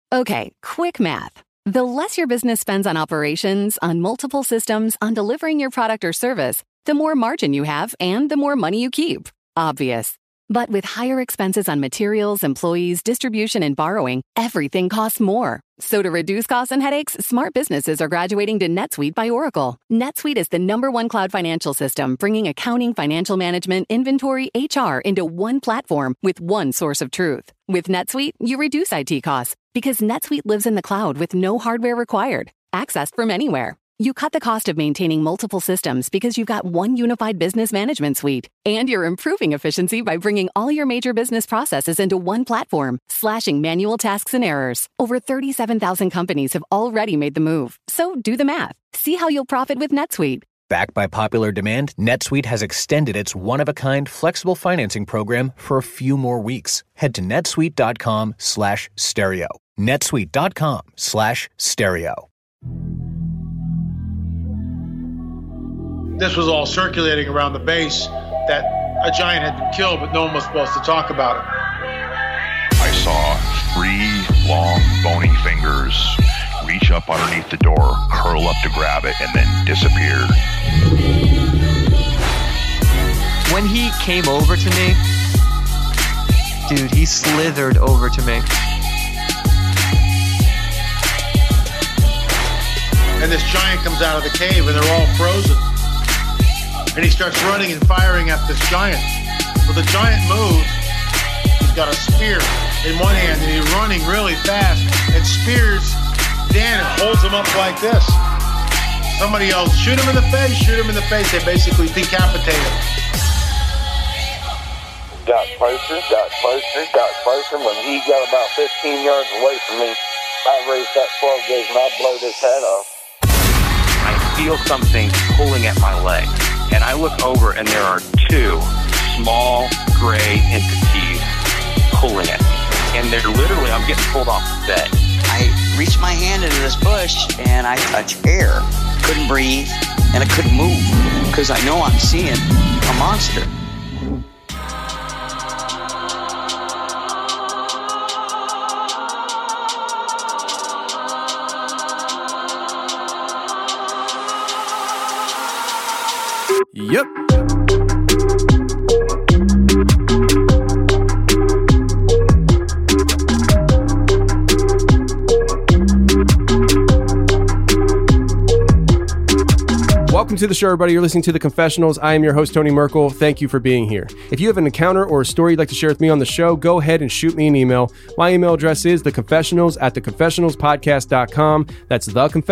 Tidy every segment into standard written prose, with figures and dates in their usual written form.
Okay, quick math. The less your business spends on operations, on multiple systems, on delivering your product or service, the more margin you have and the more money you keep. Obvious. But with higher expenses on materials, employees, distribution, and borrowing, everything costs more. So to reduce costs and headaches, smart businesses are graduating to NetSuite by Oracle. NetSuite is the #1 cloud financial system, bringing accounting, financial management, inventory, HR into one platform with one source of truth. With NetSuite, you reduce IT costs because NetSuite lives in the cloud with no hardware required, accessed from anywhere. You cut the cost of maintaining multiple systems because you've got one unified business management suite. And you're improving efficiency by bringing all your major business processes into one platform, slashing manual tasks and errors. Over 37,000 companies have already made the move. So do the math. See how you'll profit with NetSuite. Backed by popular demand, NetSuite has extended its one-of-a-kind flexible financing program for a few more weeks. Head to netsuite.com/stereo. netsuite.com/stereo. This was all circulating around the base that a giant had been killed, but no one was supposed to talk about it. I saw 3 long, bony fingers reach up underneath the door, curl up to grab it, and then disappear. When he came over to me, dude, he slithered over to me. And this giant comes out of the cave, and they're all frozen. And he starts running and firing at this giant. Well, the giant moves. He's got a spear in one hand, and he's running really fast and spears Dan and holds him up like this. Somebody yells, shoot him in the face, shoot him in the face. They basically decapitate him. Got closer. When he got about 15 yards away from me, I raised that 12 gauge and I blowed his head off. I feel something pulling at my leg. And I look over, and there are 2 small gray entities pulling at me. And they're literally, I'm getting pulled off the bed. I reached my hand into this bush, and I touched air. Couldn't breathe, and I couldn't move, because I know I'm seeing a monster. Yep. Welcome to the show, everybody. You're listening to The Confessionals. I am your host, Tony Merkel. Thank you for being here. If you have an encounter or a story you'd like to share with me on the show, go ahead and shoot me an email. My email address is theconfessionals@theconfessionalspodcast.com. That's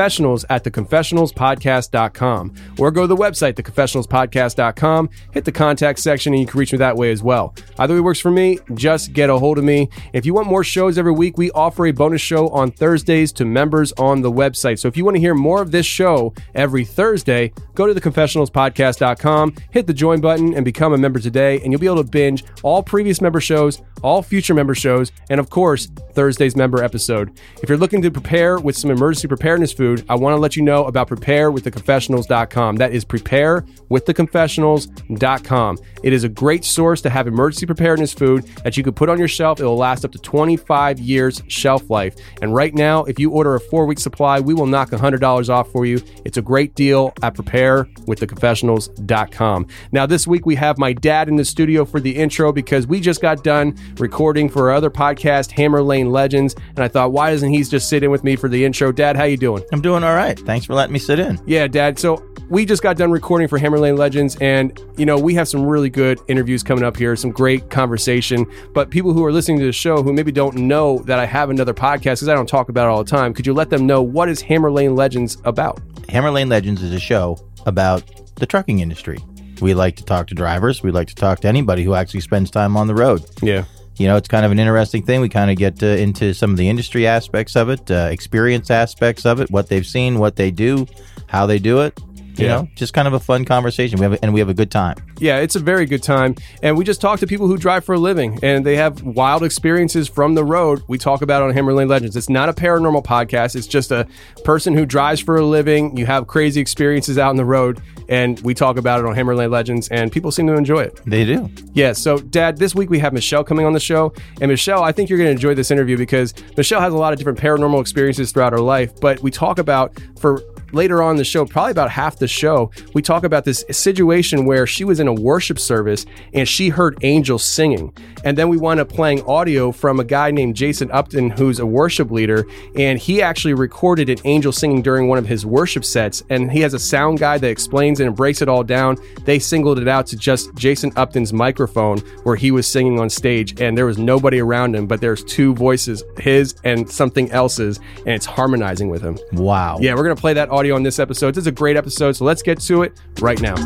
theconfessionals@theconfessionalspodcast.com. Or go to the website, theconfessionalspodcast.com, hit the contact section, and you can reach me that way as well. Either way works for me. Just get a hold of me. If you want more shows every week, we offer a bonus show on Thursdays to members on the website. So if you want to hear more of this show every Thursday, go to theconfessionalspodcast.com, hit the join button, and become a member today, and you'll be able to binge all previous member shows, all future member shows, and of course, Thursday's member episode. If you're looking to prepare with some emergency preparedness food, I want to let you know about preparewiththeconfessionals.com. That is preparewiththeconfessionals.com. It is a great source to have emergency preparedness food that you could put on your shelf. It will last up to 25 years shelf life. And right now, if you order a 4-week supply, we will knock $100 off for you. It's a great deal at preparewiththeconfessionals.com. Now, this week we have my dad in the studio for the intro because we just got done recording for our other podcast, Hammer Lane Legends, and I thought, why doesn't he just sit in with me for the intro? Dad, how you doing? I'm doing all right. Thanks for letting me sit in. Yeah, Dad. So we just got done recording for Hammer Lane Legends, and we have some really good interviews coming up here, some great conversation. But people who are listening to the show who maybe don't know that I have another podcast, because I don't talk about it all the time, could you let them know what is Hammer Lane Legends about? Hammer Lane Legends is a show about the trucking industry. We like to talk to drivers. We like to talk to anybody who actually spends time on the road. Yeah. It's kind of an interesting thing. We kind of get into some of the industry aspects of it, experience aspects of it, what they've seen, what they do, how they do it. You know, just kind of a fun conversation. We have a good time. Yeah, it's a very good time. And we just talk to people who drive for a living and they have wild experiences from the road. We talk about it on Hammer Lane Legends. It's not a paranormal podcast. It's just a person who drives for a living. You have crazy experiences out on the road, and we talk about it on Hammer Lane Legends, and people seem to enjoy it. They do. Yeah. So, Dad, this week we have Michelle coming on the show. And Michelle, I think you're going to enjoy this interview because Michelle has a lot of different paranormal experiences throughout her life. But we talk about, for later on in the show, probably about half the show, we talk about this situation where she was in a worship service and she heard angels singing. And then we wound up playing audio from a guy named Jason Upton, who's a worship leader. And he actually recorded an angel singing during one of his worship sets. And he has a sound guy that explains it and breaks it all down. They singled it out to just Jason Upton's microphone where he was singing on stage. And there was nobody around him, but there's two voices, his and something else's, and it's harmonizing with him. Wow. Yeah, we're going to play that audio on this episode. This is a great episode, so let's get to it right now.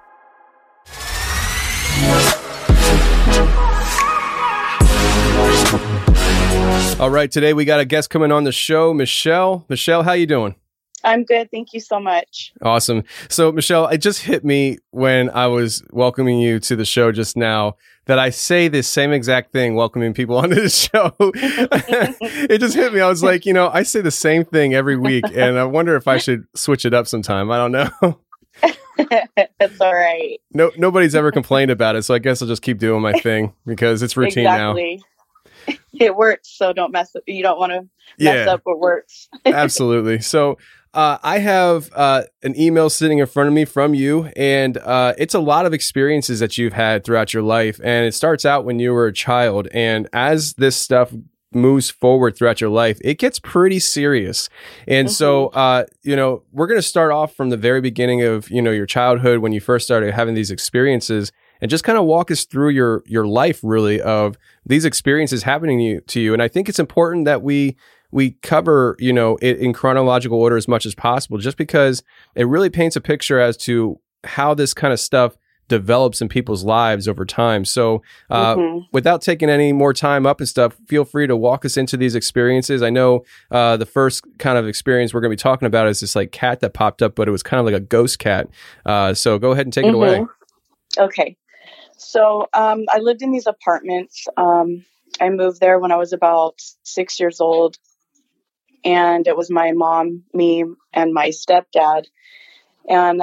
All right, today we got a guest coming on the show, Michelle. Michelle, how you doing? I'm good. Thank you so much. Awesome. So, Michelle, it just hit me when I was welcoming you to the show just now that I say this same exact thing welcoming people onto the show. It just hit me. I was like, I say the same thing every week, and I wonder if I should switch it up sometime. I don't know. That's all right. Nobody's ever complained about it, so I guess I'll just keep doing my thing because it's routine exactly. Now. It works, so don't mess up. You don't want to mess up what works. Absolutely. So I have an email sitting in front of me from you, and it's a lot of experiences that you've had throughout your life. And it starts out when you were a child. And as this stuff moves forward throughout your life, it gets pretty serious. And so, we're going to start off from the very beginning of, your childhood when you first started having these experiences, and just kind of walk us through your life, really, of these experiences happening to you. And I think it's important that we cover, it in chronological order as much as possible, just because it really paints a picture as to how this kind of stuff develops in people's lives over time. So without taking any more time up and stuff, feel free to walk us into these experiences. I know the first kind of experience we're going to be talking about is this like cat that popped up, but it was kind of like a ghost cat. So go ahead and take it away. Okay. So I lived in these apartments. I moved there when I was about 6 years old. And it was my mom, me, and my stepdad. And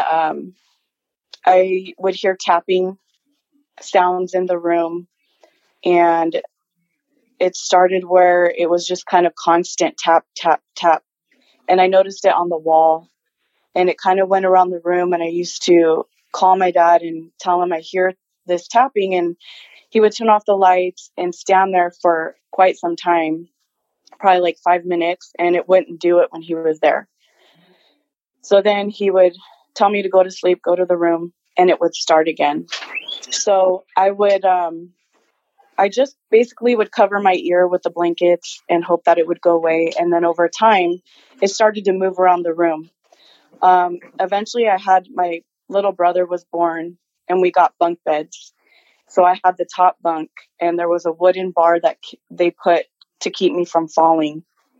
I would hear tapping sounds in the room. And it started where it was just kind of constant tap, tap, tap. And I noticed it on the wall. And it kind of went around the room. And I used to call my dad and tell him I hear this tapping. And he would turn off the lights and stand there for quite some time. Probably like 5 minutes, and it wouldn't do it when he was there. So then he would tell me to go to sleep, go to the room, and it would start again. So I would, I just basically would cover my ear with the blankets and hope that it would go away. And then over time, it started to move around the room. Eventually I had my little brother was born, and we got bunk beds. So I had the top bunk, and there was a wooden bar that they put to keep me from falling.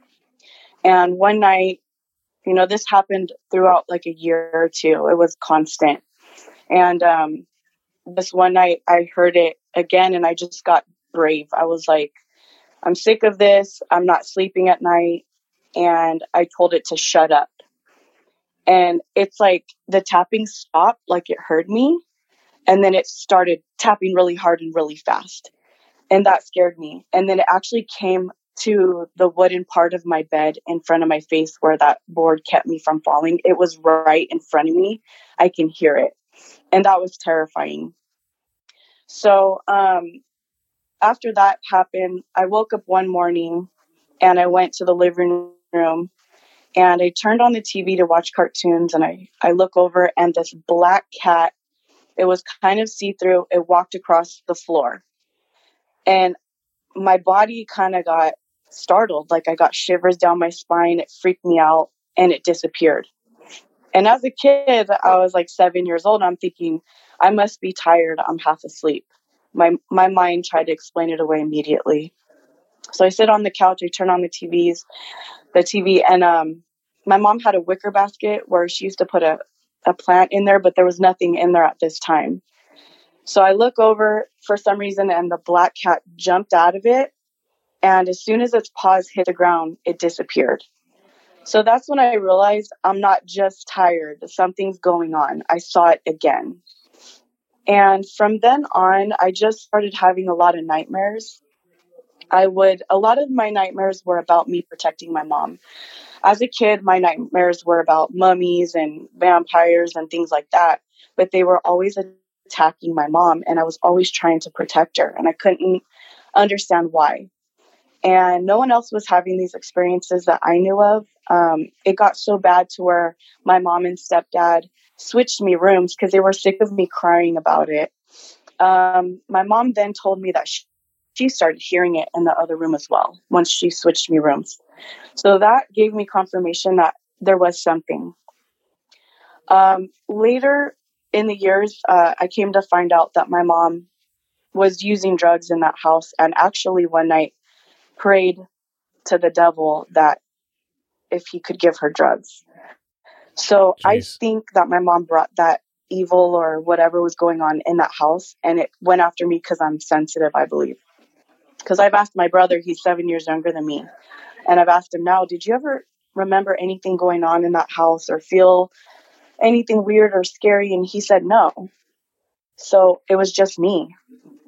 And one night, this happened throughout like a year or two. It was constant. And this one night I heard it again, and I just got brave. I was like, I'm sick of this. I'm not sleeping at night. And I told it to shut up. And it's like the tapping stopped, like it heard me. And then it started tapping really hard and really fast. And that scared me. And then it actually came to the wooden part of my bed in front of my face where that board kept me from falling. It was right in front of me. I can hear it. And that was terrifying. So after that happened, I woke up one morning and I went to the living room and I turned on the TV to watch cartoons. And I look over, and this black cat, it was kind of see-through. It walked across the floor. And my body kind of got startled. Like I got shivers down my spine. It freaked me out, and it disappeared. And as a kid, I was like 7 years old. I'm thinking, I must be tired. I'm half asleep. My mind tried to explain it away immediately. So I sit on the couch. I turn on the TV, and my mom had a wicker basket where she used to put a a plant in there, but there was nothing in there at this time. So I look over for some reason, and the black cat jumped out of it. And as soon as its paws hit the ground, it disappeared. So that's when I realized I'm not just tired. Something's going on. I saw it again. And from then on, I just started having a lot of nightmares. A lot of my nightmares were about me protecting my mom. As a kid, my nightmares were about mummies and vampires and things like that, but they were always attacking my mom, and I was always trying to protect her, and I couldn't understand why. And no one else was having these experiences that I knew of. It got so bad to where my mom and stepdad switched me rooms because they were sick of me crying about it. My mom then told me that she started hearing it in the other room as well once she switched me rooms. So that gave me confirmation that there was something. Later in the years, I came to find out that my mom was using drugs in that house, and actually one night prayed to the devil that if he could give her drugs. So I think that my mom brought that evil or whatever was going on in that house, and it went after me because I'm sensitive, I believe. Because I've asked my brother, he's 7 years younger than me, and I've asked him now, did you ever remember anything going on in that house or feel anything weird or scary? And he said no. So it was just me.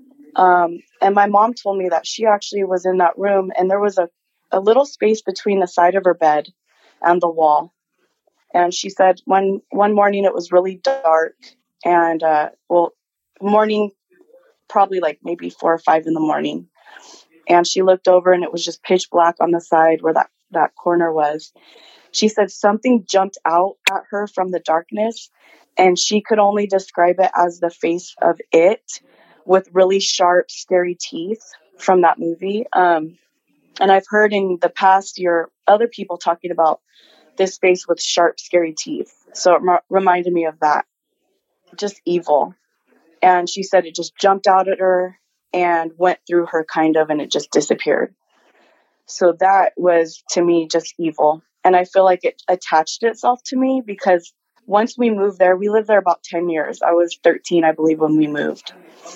And my mom told me that she actually was in that room, and there was a little space between the side of her bed and the wall. And she said one morning it was really dark, and morning, probably like maybe 4 or 5 in the morning. And she looked over, and it was just pitch black on the side where that corner was. She said something jumped out at her from the darkness, and she could only describe it as the face of it with really sharp, scary teeth from that movie. And I've heard in the past year other people talking about this face with sharp, scary teeth. So it reminded me of that. Just evil. And she said it just jumped out at her and went through her kind of, and it just disappeared. So that was, to me, just evil. And I feel like it attached itself to me because once we moved there, we lived there about 10 years. I was 13, I believe, when we moved.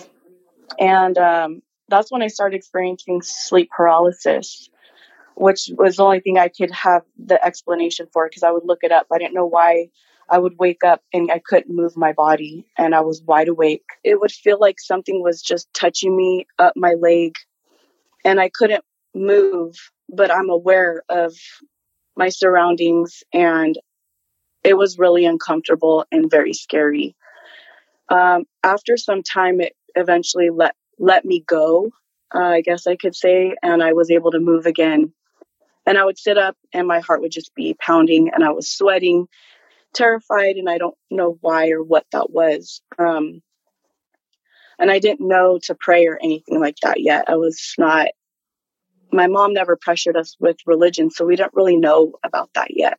And that's when I started experiencing sleep paralysis, which was the only thing I could have the explanation for because I would look it up. I didn't know why I would wake up and I couldn't move my body and I was wide awake. It would feel like something was just touching me up my leg and I couldn't move, but I'm aware of my surroundings and it was really uncomfortable and very scary. After some time, it eventually let me go, I guess I could say, and I was able to move again. And I would sit up and my heart would just be pounding and I was sweating, terrified, and I don't know why or what that was. And I didn't know to pray or anything like that yet. My mom never pressured us with religion, so we don't really know about that yet.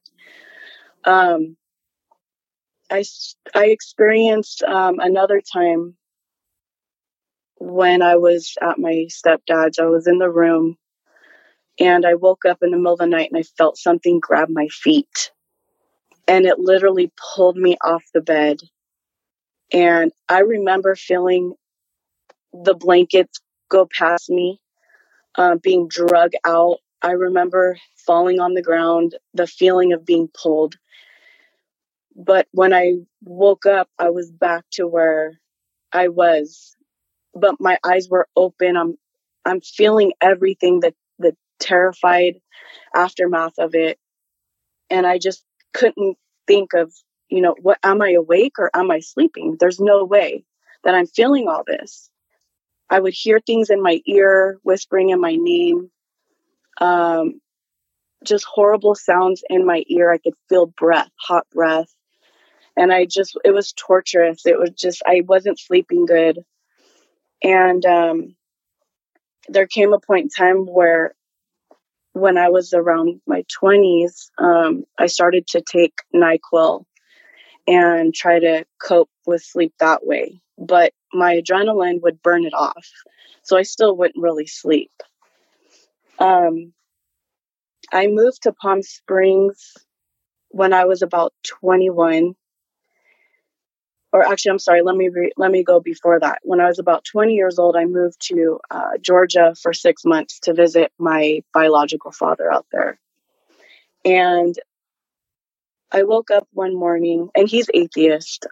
I experienced another time when I was at my stepdad's. I was in the room and I woke up in the middle of the night and I felt something grab my feet. And it literally pulled me off the bed. And I remember feeling the blankets go past me, being drug out. I remember falling on the ground, the feeling of being pulled. But when I woke up, I was back to where I was. But my eyes were open. I'm feeling everything, the terrified aftermath of it. And I just couldn't think of, what, am I awake or am I sleeping? There's no way that I'm feeling all this. I would hear things in my ear, whispering in my name, just horrible sounds in my ear. I could feel breath, hot breath. And it was torturous. It was just, I wasn't sleeping good. And there came a point in time where when I was around my 20s, I started to take NyQuil and try to cope with sleep that way. But my adrenaline would burn it off. So I still wouldn't really sleep. I moved to Palm Springs when I was about 21. or actually, I'm sorry, let me go before that. When I was about 20 years old, I moved to Georgia for 6 months to visit my biological father out there. And I woke up one morning, and he's atheist.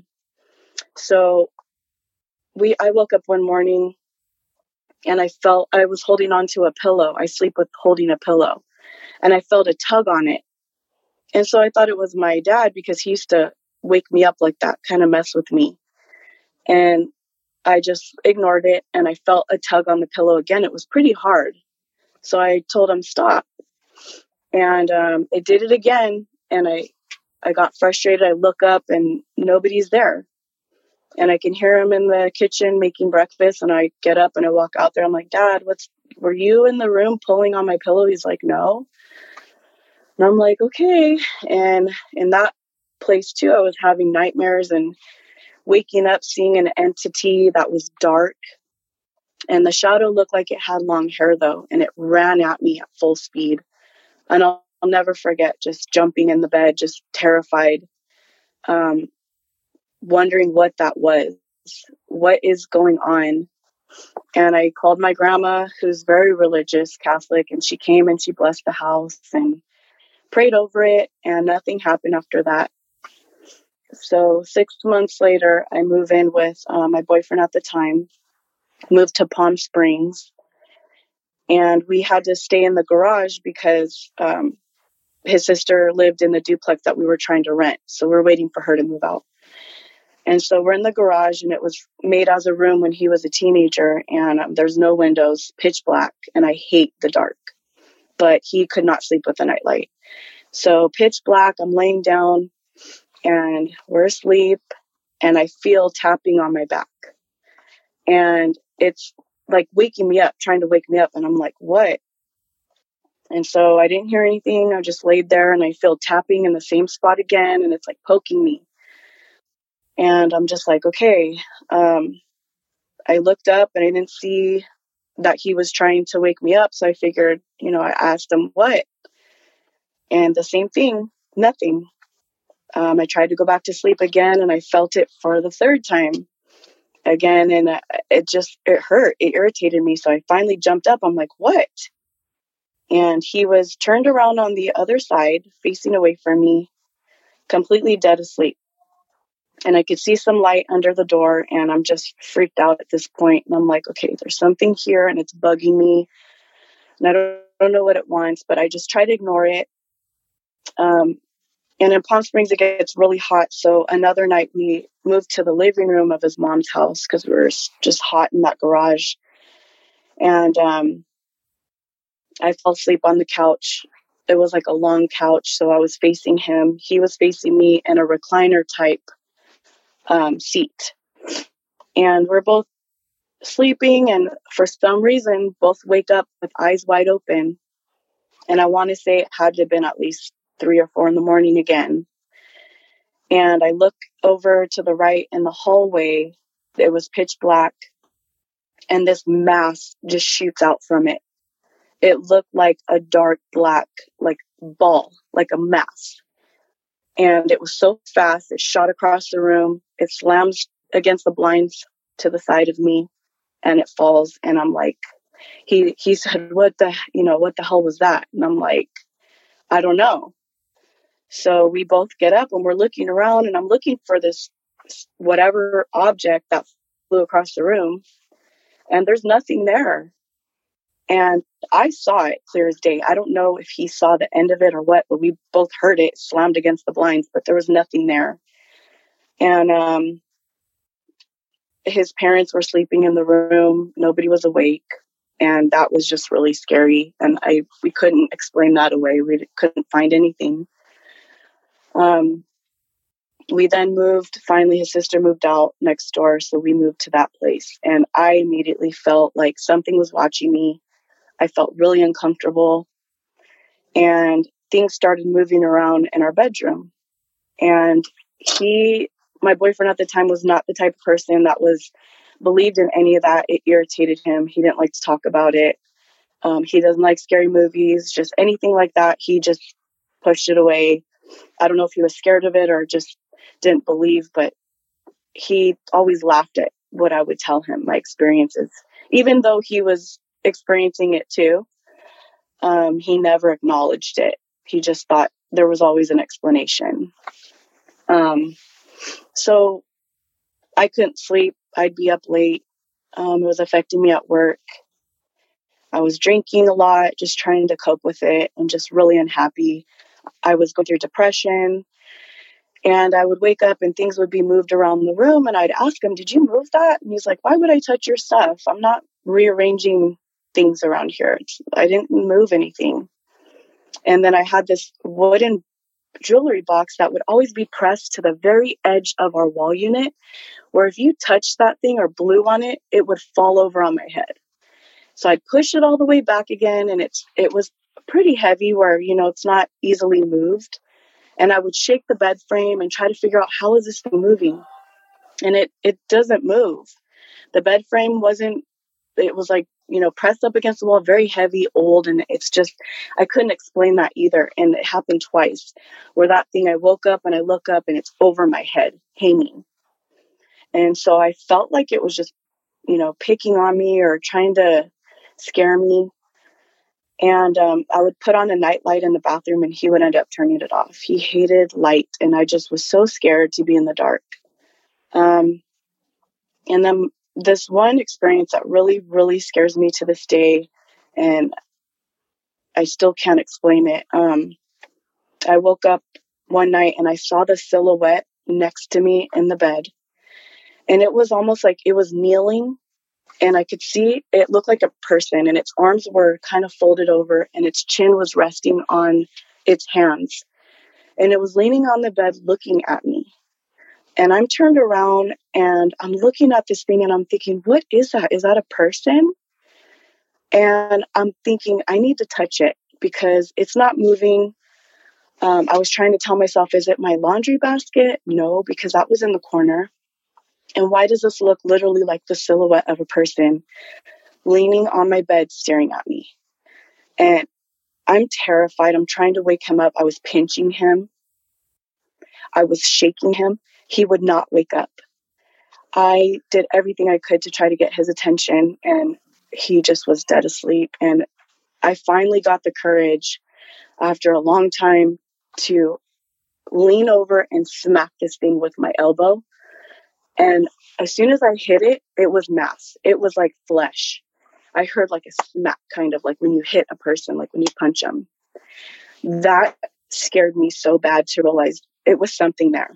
So I woke up one morning and I felt I was holding onto a pillow. I sleep with holding a pillow, and I felt a tug on it. And so I thought it was my dad because he used to wake me up like that, kind of mess with me. And I just ignored it, and I felt a tug on the pillow again. It was pretty hard. So I told him, stop. And it did it again. And I got frustrated. I look up and nobody's there. And I can hear him in the kitchen making breakfast. And I get up and I walk out there. I'm like, Dad, were you in the room pulling on my pillow? He's like, no. And I'm like, okay. And in that place too, I was having nightmares and waking up, seeing an entity that was dark. And the shadow looked like it had long hair though. And it ran at me at full speed. And I'll never forget just jumping in the bed, just terrified, wondering what that was. What is going on? And I called my grandma, who's very religious, Catholic, and she came and she blessed the house and prayed over it, and nothing happened after that. So 6 months later, I move in with my boyfriend at the time, moved to Palm Springs, and we had to stay in the garage because his sister lived in the duplex that we were trying to rent. So we're waiting for her to move out. And so we're in the garage, and it was made as a room when he was a teenager, and there's no windows, pitch black, and I hate the dark. But he could not sleep with a nightlight. So pitch black, I'm laying down, and we're asleep, and I feel tapping on my back. And it's like waking me up, trying to wake me up, and I'm like, what? And so I didn't hear anything. I just laid there, and I feel tapping in the same spot again, and it's like poking me. And I'm just like, okay. I looked up and I didn't see that he was trying to wake me up. So I figured, I asked him what, and the same thing, nothing. I tried to go back to sleep again, and I felt it for the third time again. And it hurt. It irritated me. So I finally jumped up. I'm like, what? And he was turned around on the other side, facing away from me, completely dead asleep. And I could see some light under the door, and I'm just freaked out at this point. And I'm like, okay, there's something here, and it's bugging me. And I don't know what it wants, but I just try to ignore it. And in Palm Springs, it gets really hot. So another night, we moved to the living room of his mom's house because we were just hot in that garage. And I fell asleep on the couch. It was like a long couch, so I was facing him. He was facing me in a recliner type seat, and we're both sleeping, and for some reason both wake up with eyes wide open. And I want to say it had to have been at least 3 or 4 in the morning again. And I look over to the right in the hallway. It was pitch black, and this mass just shoots out from it. It looked like a dark black ball, like a mass. And it was so fast, it shot across the room. It slams against the blinds to the side of me, and it falls. And I'm like, he said, what the hell was that? And I'm like, I don't know. So we both get up and we're looking around, and I'm looking for this whatever object that flew across the room, and there's nothing there. And I saw it clear as day. I don't know if he saw the end of it or what, but we both heard it slammed against the blinds, but there was nothing there. And his parents were sleeping in the room. Nobody was awake. And that was just really scary. And we couldn't explain that away. We couldn't find anything. We then moved. Finally, his sister moved out next door, so we moved to that place. And I immediately felt like something was watching me. I felt really uncomfortable, and things started moving around in our bedroom. And my boyfriend at the time, was not the type of person that believed in any of that. It irritated him. He didn't like to talk about it. He doesn't like scary movies, just anything like that. He just pushed it away. I don't know if he was scared of it or just didn't believe, but he always laughed at what I would tell him, my experiences, even though he was experiencing it too. He never acknowledged it. He just thought there was always an explanation. So I couldn't sleep. I'd be up late. It was affecting me at work. I was drinking a lot, just trying to cope with it and just really unhappy. I was going through depression, and I would wake up and things would be moved around the room, and I'd ask him, "Did you move that?" And he's like, "Why would I touch your stuff? I'm not rearranging things around here. I didn't move anything." And then I had this wooden jewelry box that would always be pressed to the very edge of our wall unit, where if you touched that thing or blew on it, it would fall over on my head. So I'd push it all the way back again, and it was pretty heavy where, it's not easily moved. And I would shake the bed frame and try to figure out, how is this thing moving? And it doesn't move. The bed frame it was like, pressed up against the wall, very heavy, old. And it's just, I couldn't explain that either. And it happened twice where that thing, I woke up and I look up and it's over my head hanging. And so I felt like it was just, picking on me or trying to scare me. And I would put on a nightlight in the bathroom and he would end up turning it off. He hated light, and I just was so scared to be in the dark. And then this one experience that really, really scares me to this day, and I still can't explain it. I woke up one night and I saw the silhouette next to me in the bed. And it was almost like it was kneeling, and I could see it looked like a person, and its arms were kind of folded over and its chin was resting on its hands. And it was leaning on the bed looking at me. And I'm turned around and I'm looking at this thing and I'm thinking, what is that? Is that a person? And I'm thinking, I need to touch it because it's not moving. I was trying to tell myself, is it my laundry basket? No, because that was in the corner. And why does this look literally like the silhouette of a person leaning on my bed, staring at me? And I'm terrified. I'm trying to wake him up. I was pinching him. I was shaking him. He would not wake up. I did everything I could to try to get his attention, and he just was dead asleep. And I finally got the courage after a long time to lean over and smack this thing with my elbow. And as soon as I hit it, it was mass. It was like flesh. I heard like a smack, kind of like when you hit a person, like when you punch them. That scared me so bad to realize it was something there.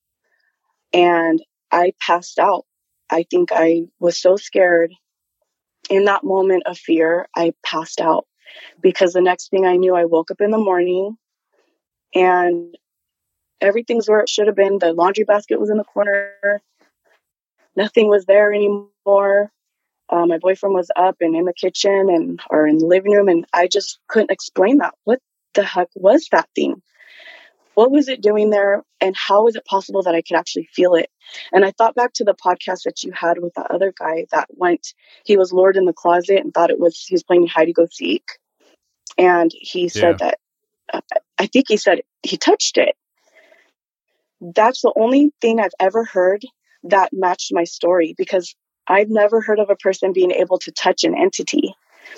And I passed out. I think I was so scared. In that moment of fear, I passed out, because the next thing I knew, I woke up in the morning and everything's where it should have been. The laundry basket was in the corner. Nothing was there anymore. My boyfriend was up and in the kitchen or in the living room, and I just couldn't explain that. What the heck was that thing? What was it doing there? And how was it possible that I could actually feel it? And I thought back to the podcast that you had with the other guy that he was lured in the closet and thought he was playing hide and go seek. And he said that, I think he said he touched it. That's the only thing I've ever heard that matched my story, because I've never heard of a person being able to touch an entity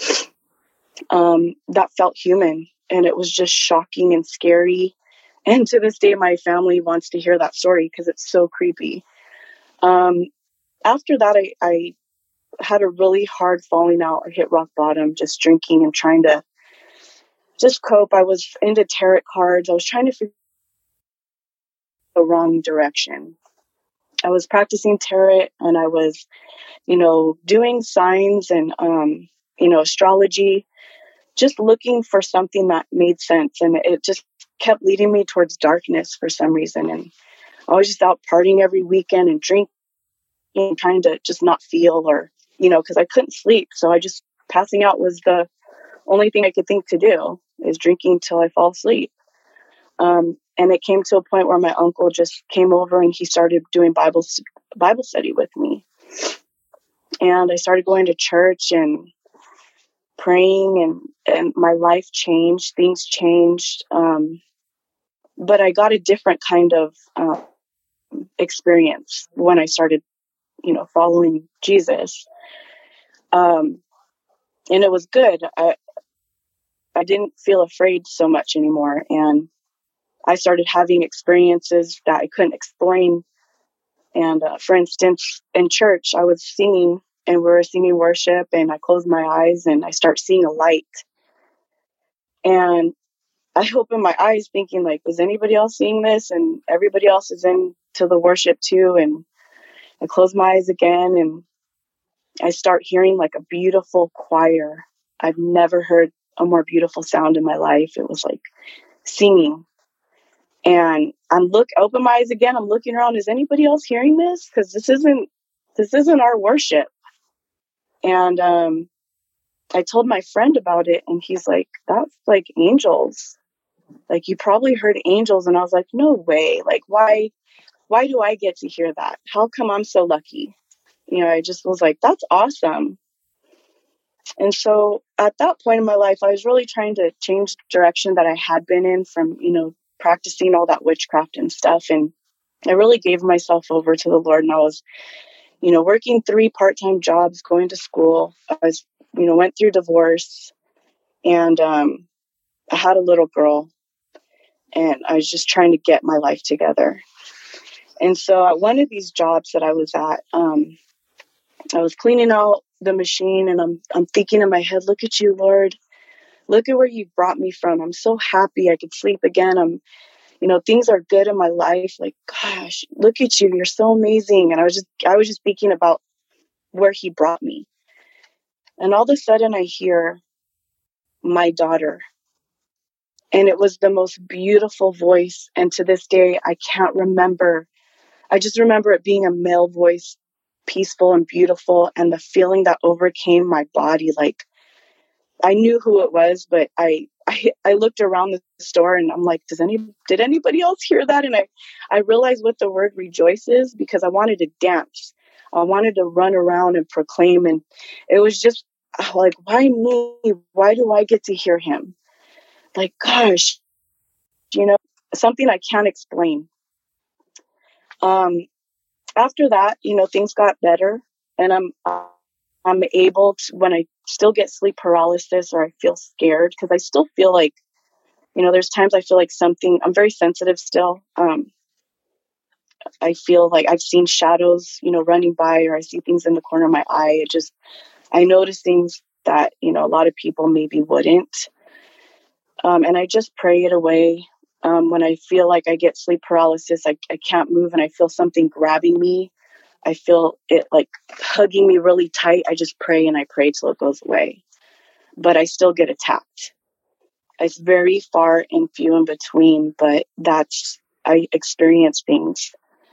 that felt human. And it was just shocking and scary. And to this day, my family wants to hear that story because it's so creepy. After that, I had a really hard falling out. I hit rock bottom, just drinking and trying to just cope. I was into tarot cards. I was trying to figure the wrong direction. I was practicing tarot, and I was, doing signs and, astrology, just looking for something that made sense. And it just kept leading me towards darkness for some reason. And I was just out partying every weekend and drinking, trying to just not feel because I couldn't sleep. So passing out was the only thing I could think to do, is drinking till I fall asleep. And it came to a point where my uncle just came over and he started doing Bible study with me. And I started going to church and praying, and my life changed. Things changed. But I got a different kind of experience when I started, following Jesus. And it was good. I didn't feel afraid so much anymore. And I started having experiences that I couldn't explain. And for instance, in church, I was singing and we were singing worship, and I closed my eyes and I start seeing a light. And I opened my eyes thinking, like, is anybody else seeing this? And everybody else is into the worship too. And I close my eyes again and I start hearing like a beautiful choir. I've never heard a more beautiful sound in my life. It was like singing. And open my eyes again. I'm looking around. Is anybody else hearing this? Because this isn't our worship. And I told my friend about it, and he's like, that's like angels. Like, you probably heard angels. And I was like, no way. Like, why do I get to hear that? How come I'm so lucky? I just was like, that's awesome. And so at that point in my life, I was really trying to change the direction that I had been in from, practicing all that witchcraft and stuff. And I really gave myself over to the Lord. And I was, working 3 part-time jobs, going to school. I was, went through divorce, and I had a little girl, and I was just trying to get my life together. And so at one of these jobs that I was at, I was cleaning out the machine, and I'm thinking in my head, look at you, Lord. Look at where you brought me from. I'm so happy I could sleep again. Things are good in my life. Like, gosh, look at you. You're so amazing. And I was just thinking about where he brought me. And all of a sudden I hear my daughter. And it was the most beautiful voice. And to this day, I can't remember. I just remember it being a male voice, peaceful and beautiful. And the feeling that overcame my body, like, I knew who it was, but I looked around the store and I'm like, did anybody else hear that? And I realized what the word rejoice is, because I wanted to dance. I wanted to run around and proclaim. And it was just like, why me? Why do I get to hear him? Like, gosh, something I can't explain. After that, things got better, and I'm able to, when I still get sleep paralysis or I feel scared, because I still feel like, there's times I feel like I'm very sensitive still. I feel like I've seen shadows, running by, or I see things in the corner of my eye. I notice things that, a lot of people maybe wouldn't. And I just pray it away. When I feel like I get sleep paralysis, I can't move, and I feel something grabbing me. I feel it like hugging me really tight. I just pray and I pray till it goes away. But I still get attacked. It's very far and few in between, but I experience things.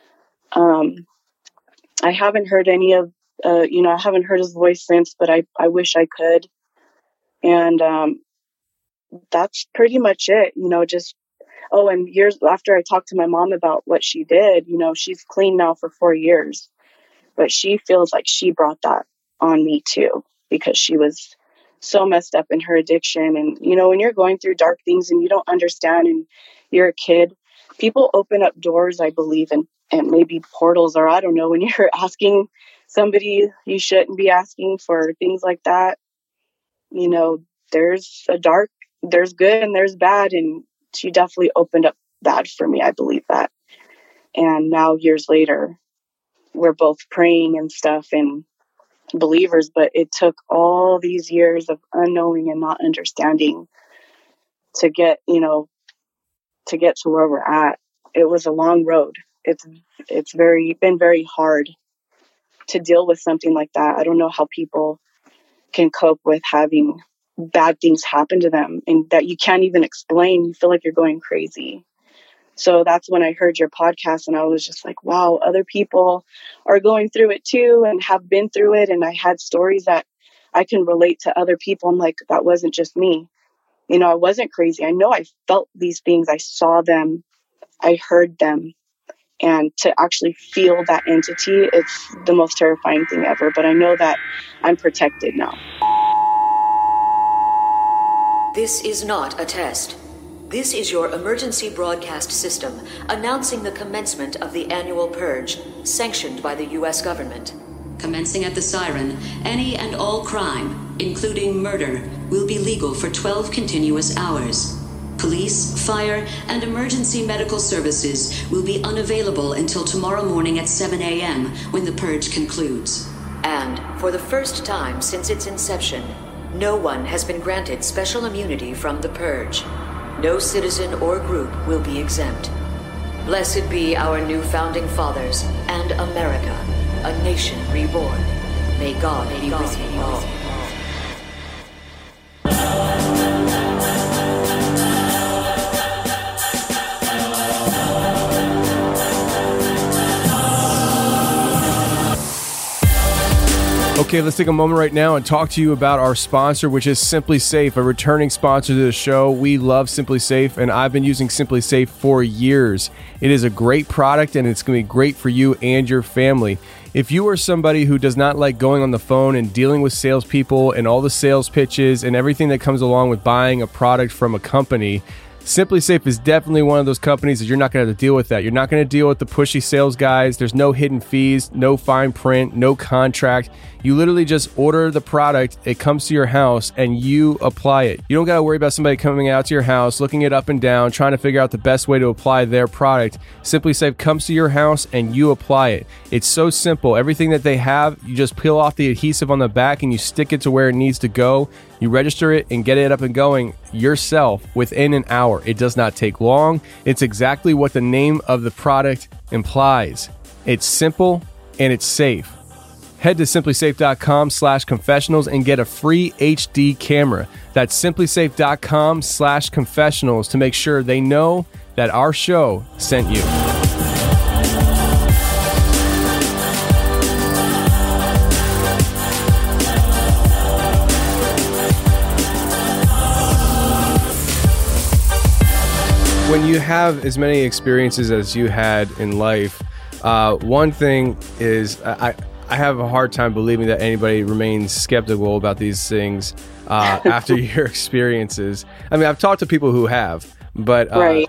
I haven't heard I haven't heard his voice since, but I wish I could. And that's pretty much it, and years after I talked to my mom about what she did, she's clean now for 4 years. But she feels like she brought that on me too, because she was so messed up in her addiction. And, when you're going through dark things and you don't understand and you're a kid, people open up doors, I believe, and maybe portals, or I don't know, when you're asking somebody you shouldn't be asking for things like that. There's good and there's bad. And she definitely opened up bad for me. I believe that. And now years later, we're both praying and stuff and believers, but it took all these years of unknowing and not understanding to get to where we're at. It was a long road. It's been very hard to deal with something like that. I don't know how people can cope with having bad things happen to them and that you can't even explain. You feel like you're going crazy. So that's when I heard your podcast, and I was just like, wow, other people are going through it too and have been through it. And I had stories that I can relate to other people. I'm like, that wasn't just me. I wasn't crazy. I know I felt these things. I saw them. I heard them. And to actually feel that entity, it's the most terrifying thing ever. But I know that I'm protected now. This is not a test. This is your emergency broadcast system announcing the commencement of the annual purge, sanctioned by the U.S. government. Commencing at the siren, any and all crime, including murder, will be legal for 12 continuous hours. Police, fire, and emergency medical services will be unavailable until tomorrow morning at 7 a.m. when the purge concludes. And, for the first time since its inception, no one has been granted special immunity from the purge. No citizen or group will be exempt. Blessed be our new founding fathers and America, a nation reborn. May God be with you all. Okay, let's take a moment right now and talk to you about our sponsor, which is Simply Safe, a returning sponsor to the show. We love Simply Safe, and I've been using Simply Safe for years. It is a great product, and it's going to be great for you and your family. If you are somebody who does not like going on the phone and dealing with salespeople and all the sales pitches and everything that comes along with buying a product from a company, Simply Safe is definitely one of those companies that you're not going to have to deal with that. You're not going to deal with the pushy sales guys. There's no hidden fees, no fine print, no contract. You literally just order the product, it comes to your house, and you apply it. You don't got to worry about somebody coming out to your house, looking it up and down, trying to figure out the best way to apply their product. Simply Safe comes to your house and you apply it. It's so simple. Everything that they have, you just peel off the adhesive on the back and you stick it to where it needs to go. You register it and get it up and going yourself within an hour. It does not take long. It's exactly what the name of the product implies. It's simple and it's safe. Head to simplysafe.com/confessionals and get a free HD camera. That's simplysafe.com/confessionals to make sure they know that our show sent you. When you have as many experiences as you had in life, one thing is I have a hard time believing that anybody remains skeptical about these things after your experiences. I mean, I've talked to people who have, but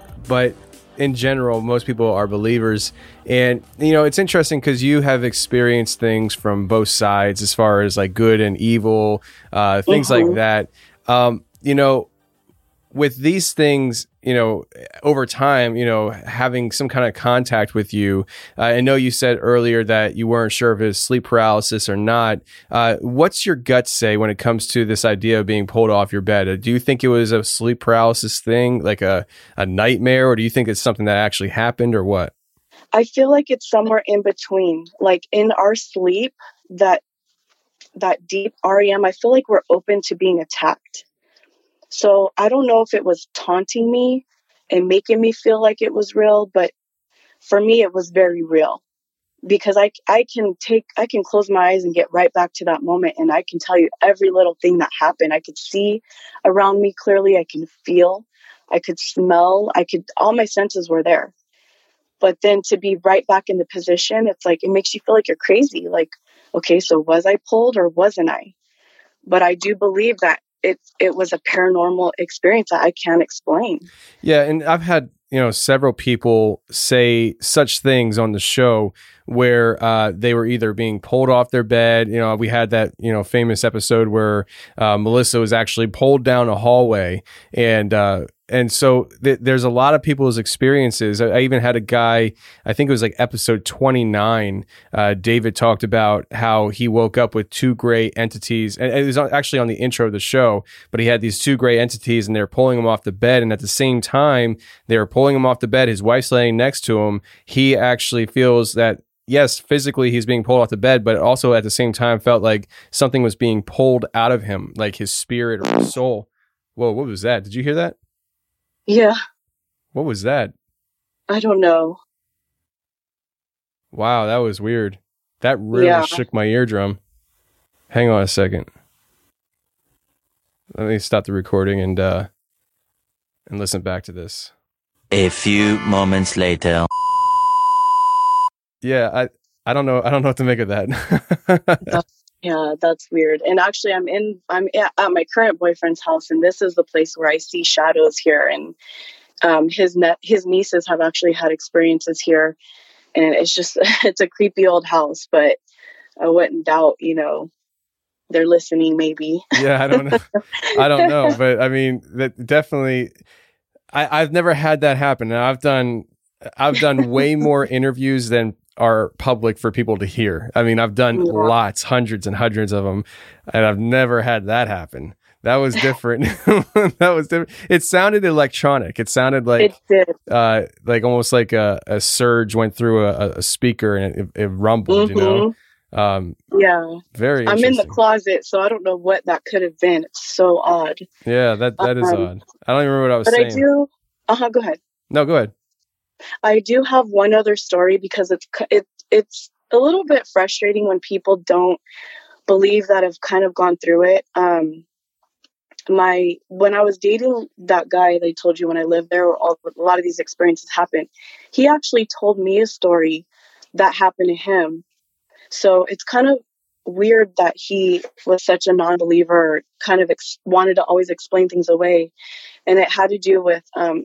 in general, most people are believers. And, you know, it's interesting because you have experienced things from both sides as far as like good and evil, things like that. You know, with these things, you know, over time, you know, having some kind of contact with you, I know you said earlier that you weren't sure if it was sleep paralysis or not. What's your gut say when it comes to this idea of being pulled off your bed? Do you think it was a sleep paralysis thing, like a nightmare, or do you think it's something that actually happened, or what? I feel like it's somewhere in between. Like in our sleep, that deep REM, I feel like we're open to being attacked. So I don't know if it was taunting me and making me feel like it was real, but for me, it was very real because I can close my eyes and get right back to that moment. And I can tell you every little thing that happened. I could see around me clearly. I can feel, I could smell, all my senses were there. But then to be right back in the position, it's like, it makes you feel like you're crazy. Like, okay, so was I pulled or wasn't I? But I do believe that it was a paranormal experience that I can't explain. Yeah, and I've had, you know, several people say such things on the show where they were either being pulled off their bed. You know, we had that, you know, famous episode where Melissa was actually pulled down a hallway, and so there's a lot of people's experiences. I even had a guy, I think it was like episode 29, David talked about how he woke up with two gray entities, and it was actually on the intro of the show, but he had these two gray entities and they're pulling him off the bed, and at the same time they were pulling him off the bed, his wife's laying next to him. He actually feels that, yes, physically he's being pulled off the bed, but also at the same time felt like something was being pulled out of him, like his spirit or his soul. Whoa, what was that? Did you hear that? Yeah. What was that? I don't know. Wow, that was weird. That really shook my eardrum. Hang on a second. Let me stop the recording and listen back to this. A few moments later. Yeah, I don't know what to make of that. Yeah, that's weird. And actually, I'm at my current boyfriend's house, and this is the place where I see shadows here. And His nieces have actually had experiences here, and it's just it's a creepy old house, but I wouldn't doubt, they're listening maybe. Yeah, I don't know. I don't know, but I mean, that definitely. I've never had that happen, and I've done way more interviews than are public for people to hear. I mean, I've done lots, hundreds and hundreds of them, and I've never had that happen. That was different. That was different. It sounded electronic. It sounded like like almost like a surge went through a speaker and it rumbled. Yeah, very. I'm in the closet, so I don't know what that could have been. It's so odd. Yeah, that is odd. I don't even remember what I was saying. But I do. Go ahead. No, go ahead. I do have one other story because it's a little bit frustrating when people don't believe that I've kind of gone through it. When I was dating that guy, they told you when I lived there, a lot of these experiences happened. He actually told me a story that happened to him. So it's kind of weird that he was such a non-believer, kind of wanted to always explain things away. And it had to do with,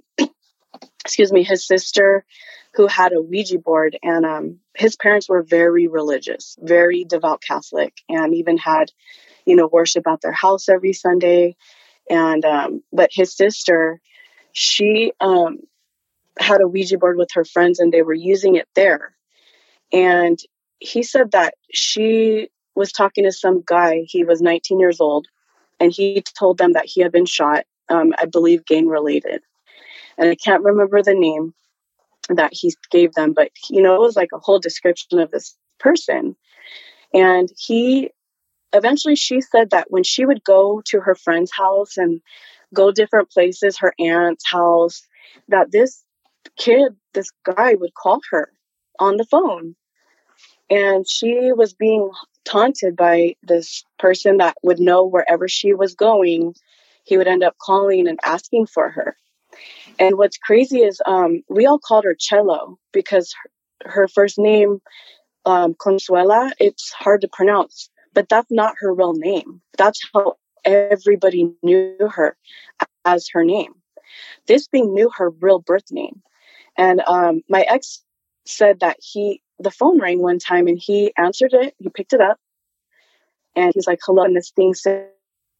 his sister who had a Ouija board, and his parents were very religious, very devout Catholic, and even had, worship at their house every Sunday. And, but his sister, she had a Ouija board with her friends, and they were using it there. And he said that she was talking to some guy. He was 19 years old, and he told them that he had been shot, I believe gang related. And I can't remember the name that he gave them, but, it was like a whole description of this person. And eventually she said that when she would go to her friend's house and go different places, her aunt's house, that this guy would call her on the phone. And she was being taunted by this person that would know wherever she was going, he would end up calling and asking for her. And what's crazy is we all called her Cello because her first name, Consuela, it's hard to pronounce, but that's not her real name. That's how everybody knew her as her name. This thing knew her real birth name. And my ex said that the phone rang one time and he answered it. He picked it up and he's like, hello. And this thing said,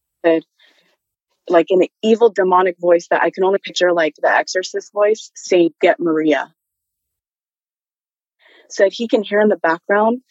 like in an evil demonic voice that I can only picture, like the Exorcist voice, saying, "Get Maria." Said he can hear in the background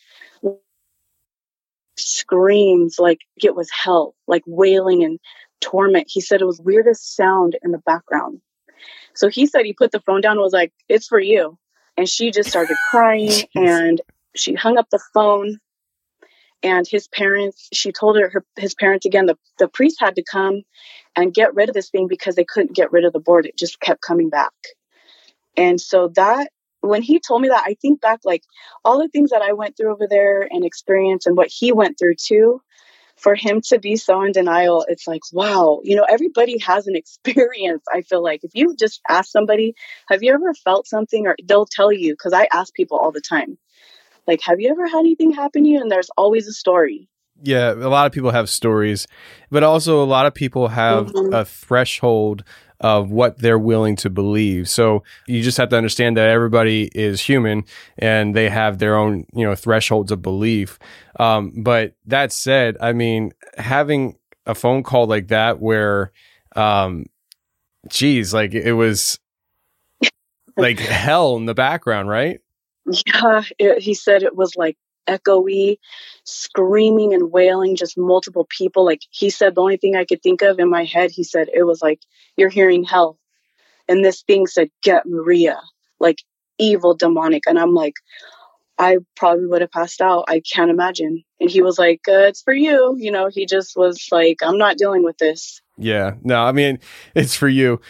screams like it was hell, like wailing and torment. He said it was weirdest sound in the background. So he said he put the phone down and was like, "It's for you." And she just started crying and she hung up the phone. And his parents, she told his parents again, the priest had to come and get rid of this thing because they couldn't get rid of the board. It just kept coming back. And so when he told me that, I think back like all the things that I went through over there and experienced and what he went through too, for him to be so in denial, it's like, wow, everybody has an experience. I feel like if you just ask somebody, have you ever felt something, or they'll tell you, because I ask people all the time, like, have you ever had anything happen to you? And there's always a story. Yeah, a lot of people have stories, but also a lot of people have a threshold of what they're willing to believe. So you just have to understand that everybody is human and they have their own, thresholds of belief. But that said, I mean, having a phone call like that where, like it was like hell in the background, right? Yeah, he said it was like echoey, screaming and wailing, just multiple people. Like he said, the only thing I could think of in my head, he said it was like, you're hearing hell. And this thing said, "Get Maria," like evil, demonic. And I'm like, I probably would have passed out. I can't imagine. And he was like, it's for you. He just was like, I'm not dealing with this. Yeah, no, I mean, it's for you.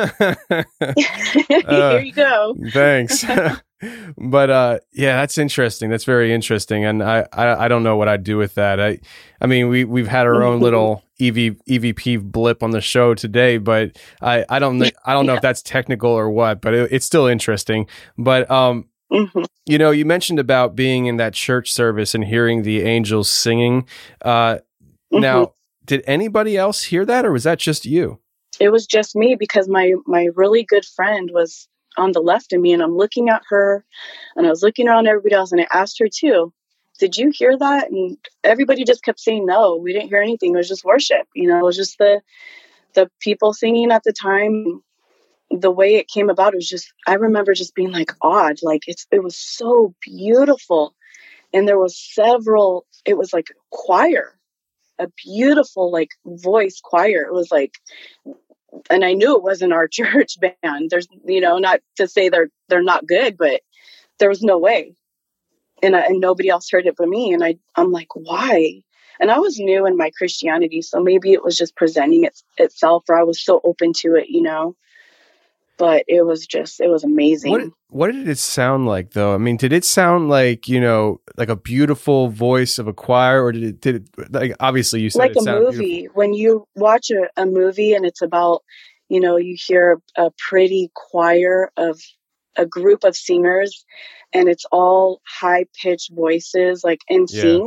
Here you go. Thanks. But yeah, that's interesting. That's very interesting. And I don't know what I'd do with that. I mean, we've had our own little EVP blip on the show today, but I don't know if that's technical or what, but it's still interesting. But you mentioned about being in that church service and hearing the angels singing. Now, did anybody else hear that, or was that just you? it was just me, because my really good friend was on the left of me, and I'm looking at her and I was looking around everybody else, and I asked her too, did you hear that? And everybody just kept saying, no, we didn't hear anything. It was just worship. You know, it was just the people singing at the time. The way it came about, it was just, I remember just being like awed, like it was so beautiful. And there was several, it was like a choir, a beautiful like voice choir. It was like, and I knew it wasn't our church band. There's, you know, not to say they're not good, but there was no way. And nobody else heard it but me. And I'm like, why? And I was new in my Christianity, so maybe it was just presenting itself, or I was so open to it, you know. But it was amazing. What did it sound like, though? I mean, did it sound like, you know, like a beautiful voice of a choir, or did it like, obviously you said like it a movie beautiful. When you watch a movie and it's about, you know, you hear a pretty choir of a group of singers, and it's all high pitched voices, like in sync.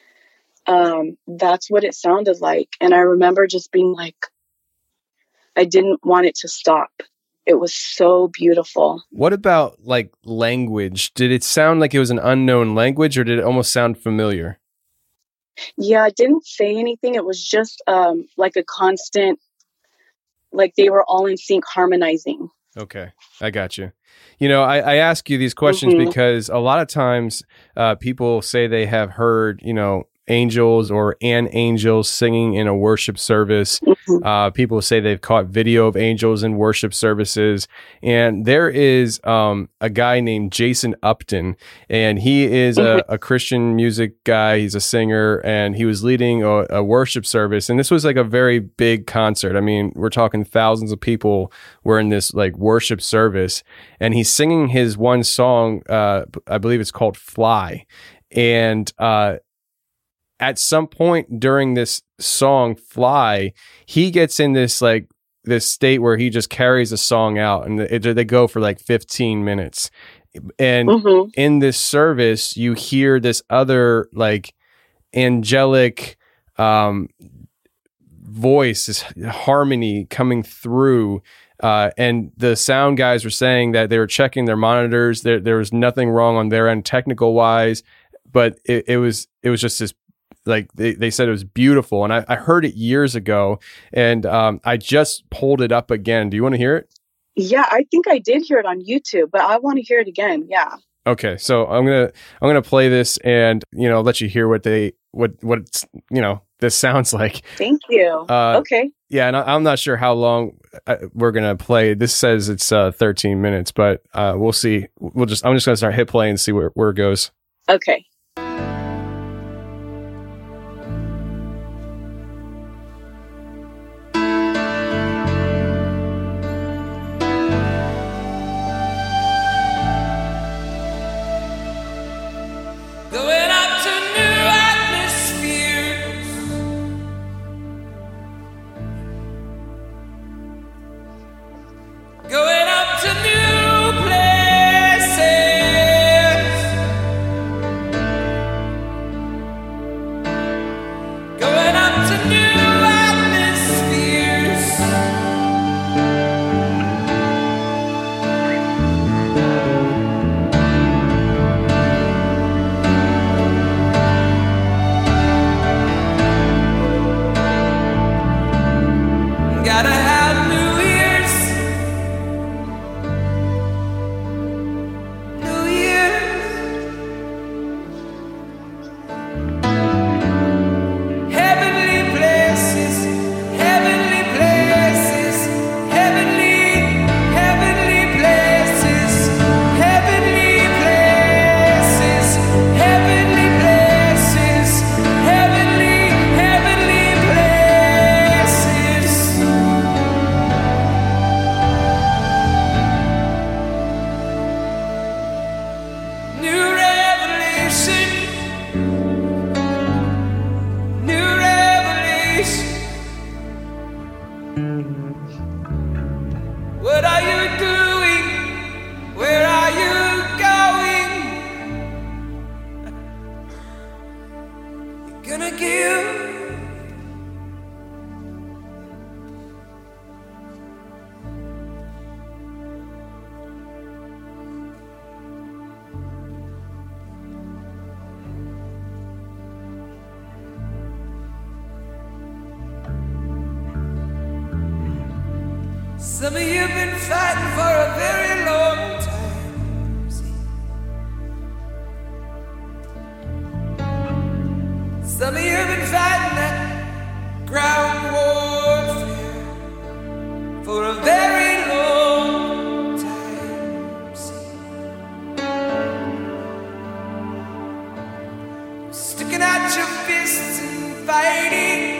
That's what it sounded like. And I remember just being like, I didn't want it to stop. It was so beautiful. What about like language? Did it sound like it was an unknown language, or did it almost sound familiar? Yeah, it didn't say anything. It was just like a constant, like they were all in sync harmonizing. Okay, I got you. You know, I ask you these questions because a lot of times people say they have heard, you know, angels or an angel singing in a worship service. People say they've caught video of angels in worship services. And there is a guy named Jason Upton, and he is a Christian music guy. He's a singer, and he was leading a worship service. And this was like a very big concert. I mean, we're talking thousands of people were in this like worship service, and he's singing his one song. I believe it's called Fly. And at some point during this song, Fly, he gets in this like this state where he just carries the song out, and they go for like 15 minutes. And in this service, you hear this other like angelic voice, this harmony coming through. And the sound guys were saying that they were checking their monitors. There was nothing wrong on their end technical wise, but it was just this, like they said it was beautiful. And I heard it years ago, and I just pulled it up again. Do you want to hear it? Yeah, I think I did hear it on YouTube, but I want to hear it again. Yeah. Okay, so I'm gonna play this, and you know, let you hear what it's, you know, this sounds like. Thank you. Okay. Yeah, and I'm not sure how long we're gonna play. This says it's 13 minutes, but we'll see. I'm just gonna start hit play and see where it goes. Okay. Some of you have been fighting for a very long time. Some of you have been fighting that ground warfare for a very long time. Sticking out your fists and fighting.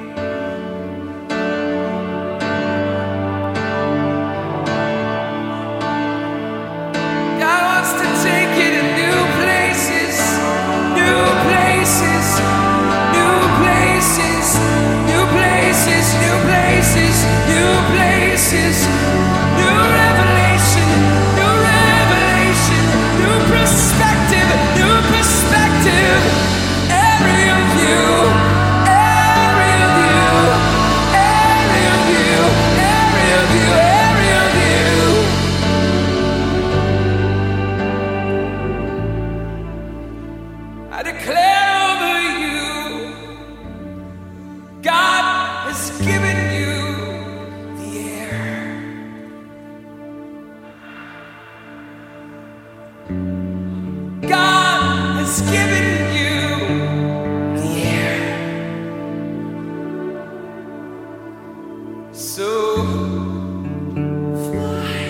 I declare over you, God has given you the air. God has given you the air. So fly.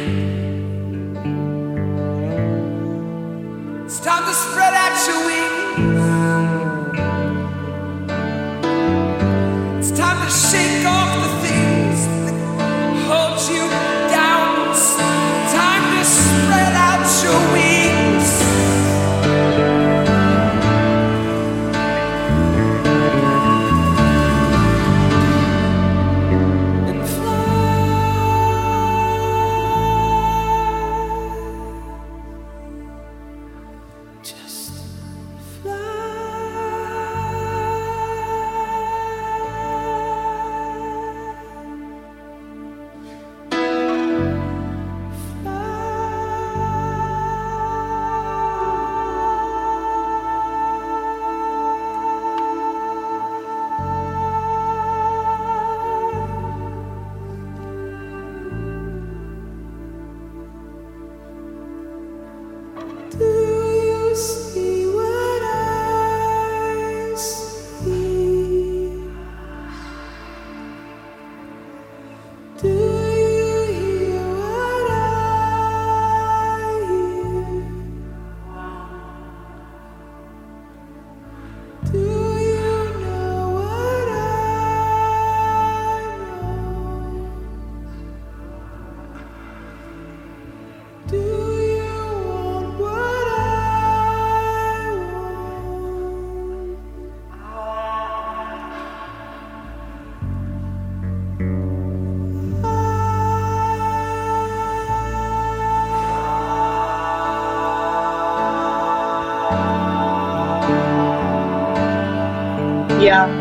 It's time to spread out your wings. It's time to shake off the things that hold you down. It's time to spread out your wings. And fly. Just see what I see? Do you hear what I hear? Do you know what I know? Do you want what I want? Yeah.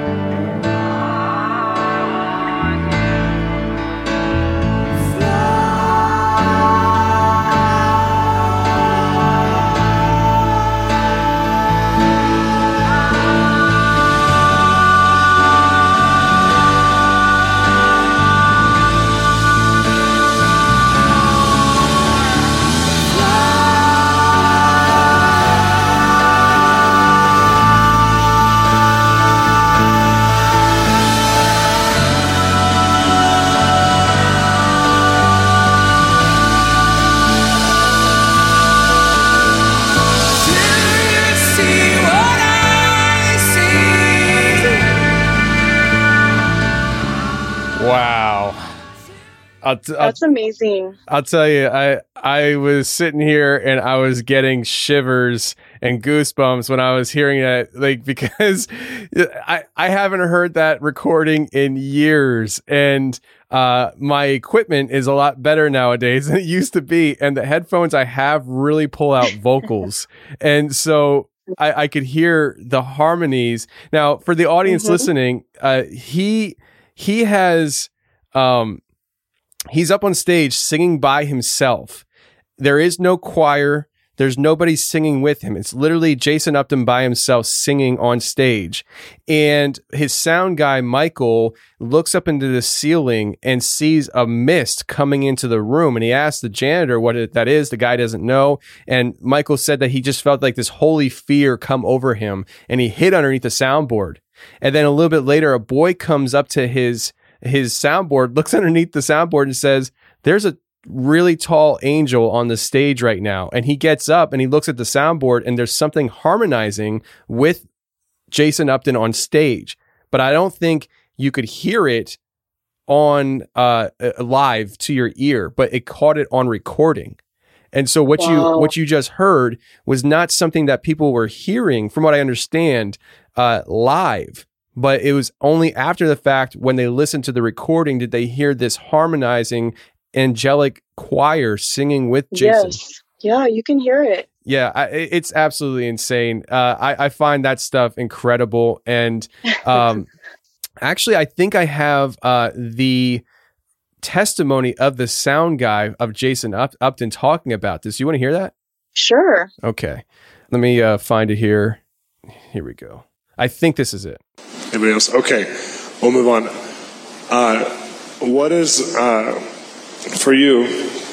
Wow. That's amazing. I'll tell you, I was sitting here and I was getting shivers and goosebumps when I was hearing that, like, because I haven't heard that recording in years, and my equipment is a lot better nowadays than it used to be, and the headphones I have really pull out vocals, and so I could hear the harmonies. Now, for the audience listening, he has he's up on stage singing by himself. There is no choir. there's nobody singing with him. It's literally Jason Upton by himself singing on stage. And his sound guy, Michael, looks up into the ceiling and sees a mist coming into the room. And he asks the janitor what that is. The guy doesn't know. And Michael said that he just felt like this holy fear come over him, and he hid underneath the soundboard. And then a little bit later, a boy comes up to his soundboard, looks underneath the soundboard and says, there's a really tall angel on the stage right now. And he gets up and he looks at the soundboard, and there's something harmonizing with Jason Upton on stage. But I don't think you could hear it on live to your ear, but it caught it on recording. And so what you just heard was not something that people were hearing, from what I understand, live. But it was only after the fact, when they listened to the recording, did they hear this harmonizing angelic choir singing with Jason. Yes. Yeah, you can hear it. Yeah, it's absolutely insane. I find that stuff incredible. And actually, I think I have the testimony of the sound guy of Jason Upton talking about this. You want to hear that? Sure. Okay. Let me find it here. Here we go. I think this is it. Anybody else? Okay. We'll move on. What is... for you,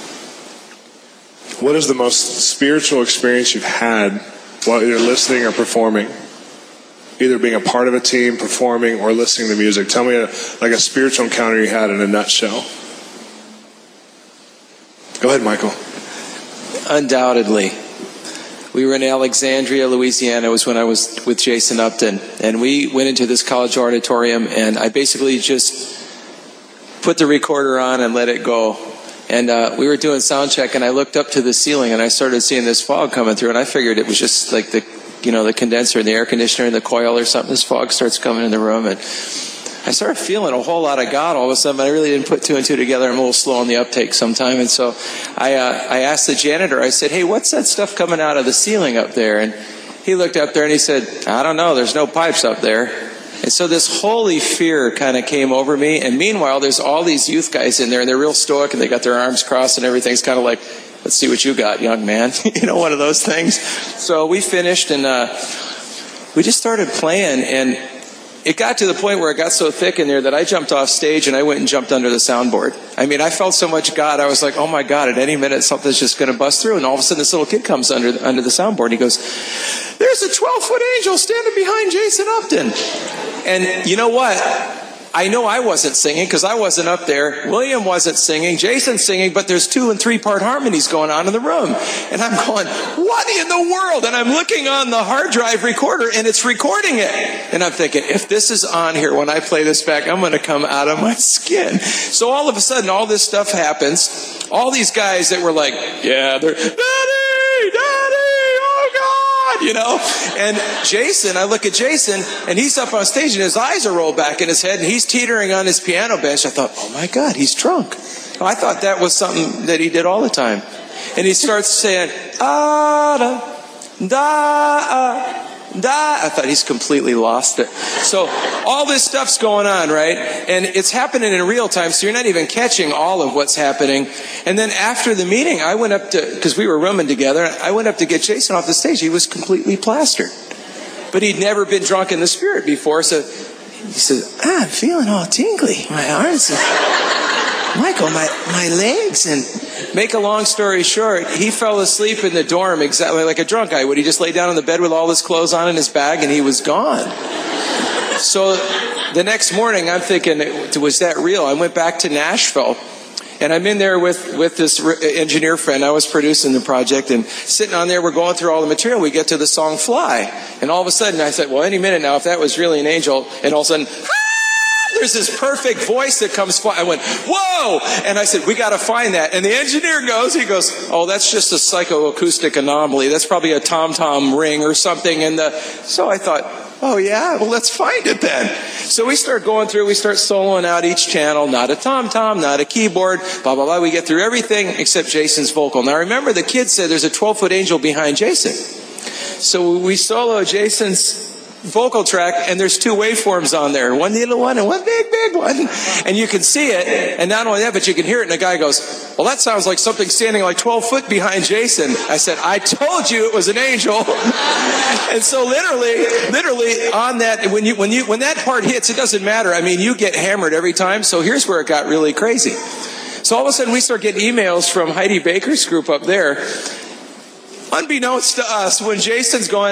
what is the most spiritual experience you've had while you're listening or performing? Either being a part of a team, performing, or listening to music. Tell me a spiritual encounter you had in a nutshell. Go ahead, Michael. Undoubtedly. We were in Alexandria, Louisiana. It was when I was with Jason Upton. And we went into this college auditorium, and I basically just put the recorder on and let it go. And we were doing sound check, and I looked up to the ceiling, and I started seeing this fog coming through, and I figured it was just like the condenser in the air conditioner in the coil or something. This fog starts coming in the room, and I started feeling a whole lot of God all of a sudden. I really didn't put two and two together. I'm a little slow on the uptake sometime. And so I asked the janitor, I said, hey, what's that stuff coming out of the ceiling up there? And he looked up there and he said, I don't know. There's no pipes up there. And so this holy fear kind of came over me. And meanwhile, there's all these youth guys in there, and they're real stoic, and they got their arms crossed and everything's kind of like, let's see what you got, young man. One of those things. So we finished, and we just started playing, and it got to the point where it got so thick in there that I jumped off stage and I went and jumped under the soundboard. I mean, I felt so much God. I was like, oh my God, at any minute something's just going to bust through. And all of a sudden this little kid comes under the soundboard, and he goes, there's a 12-foot angel standing behind Jason Upton. And you know what? I know I wasn't singing because I wasn't up there. William wasn't singing. Jason's singing, but there's 2- and 3-part harmonies going on in the room. And I'm going, what in the world? And I'm looking on the hard drive recorder, and it's recording it. And I'm thinking, if this is on here when I play this back, I'm going to come out of my skin. So all of a sudden, all this stuff happens. All these guys that were like, yeah, they're, Daddy, oh God. And Jason, I look at Jason, and he's up on stage, and his eyes are rolled back in his head, and he's teetering on his piano bench. I thought, oh my God, he's drunk. I thought that was something that he did all the time. And he starts saying, da, da. I thought he's completely lost it. So all this stuff's going on, right? And it's happening in real time, so you're not even catching all of what's happening. And then after the meeting, I went up to, because we were rooming together, I went up to get Jason off the stage. He was completely plastered. But he'd never been drunk in the spirit before, so he said, I'm feeling all tingly. My arms, Michael, my legs. And make a long story short, he fell asleep in the dorm exactly like a drunk guy would. He just lay down on the bed with all his clothes on in his bag, and he was gone. So the next morning, I'm thinking, was that real? I went back to Nashville, and I'm in there with this engineer friend. I was producing the project, and sitting on there, we're going through all the material. We get to the song Fly, and all of a sudden I said, well, any minute now, if that was really an angel, and all of a sudden, there's this perfect voice that comes flying. I went, whoa! And I said, we got to find that. And the engineer goes, oh, that's just a psychoacoustic anomaly. That's probably a tom-tom ring or something. So I thought, oh yeah, well, let's find it then. So we start going through, we start soloing out each channel, not a tom-tom, not a keyboard, blah, blah, blah. We get through everything except Jason's vocal. Now remember, the kid said there's a 12-foot angel behind Jason. So we solo Jason's vocal track, and there's 2 waveforms on there, one little one and one big one, and you can see it, and not only that, but you can hear it, and the guy goes, well, that sounds like something standing like 12 foot behind Jason. I said, I told you it was an angel. And so literally on that, when that part hits, it doesn't matter. I mean, you get hammered every time. So here's where it got really crazy. So all of a sudden we start getting emails from Heidi Baker's group up there. Unbeknownst to us, when Jason's going,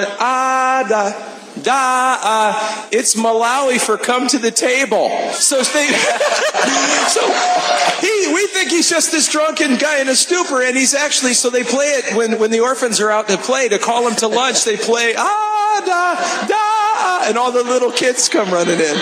it's Malawi for come to the table. So we think he's just this drunken guy in a stupor, and he's actually, so they play it when the orphans are out to play, to call him to lunch, they play, and all the little kids come running in.